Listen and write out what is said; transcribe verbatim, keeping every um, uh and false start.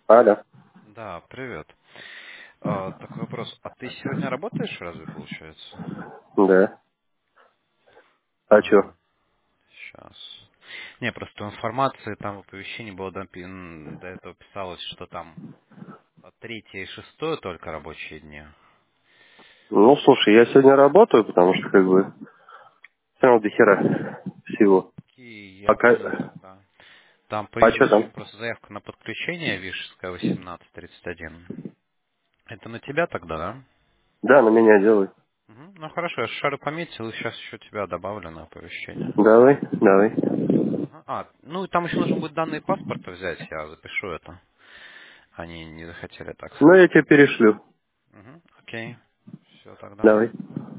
Алло. Да, привет. А, такой вопрос. А ты сегодня работаешь разве, получается? Да. А чё? сейчас. Не, просто в информации там в оповещении было до, пи- до этого писалось, что там третье и шестое только рабочие дни. Ну, слушай, я сегодня работаю, потому что, как бы, все равно до хера всего. И я Пока... понял тогда. Там А чё появилась там? еще просто заявка на подключение Вишеская восемнадцать тридцать один. Это на тебя тогда, да? Да, на меня делай. Мгм. Ну хорошо, я шары пометил, и сейчас еще тебя добавлю на оповещение. Давай, давай. Ага. А, ну и там еще нужно будет данные паспорта взять, я запишу это. Они не захотели так Ну, сразу. я тебе перешлю. Угу. Окей. Все тогда. Давай.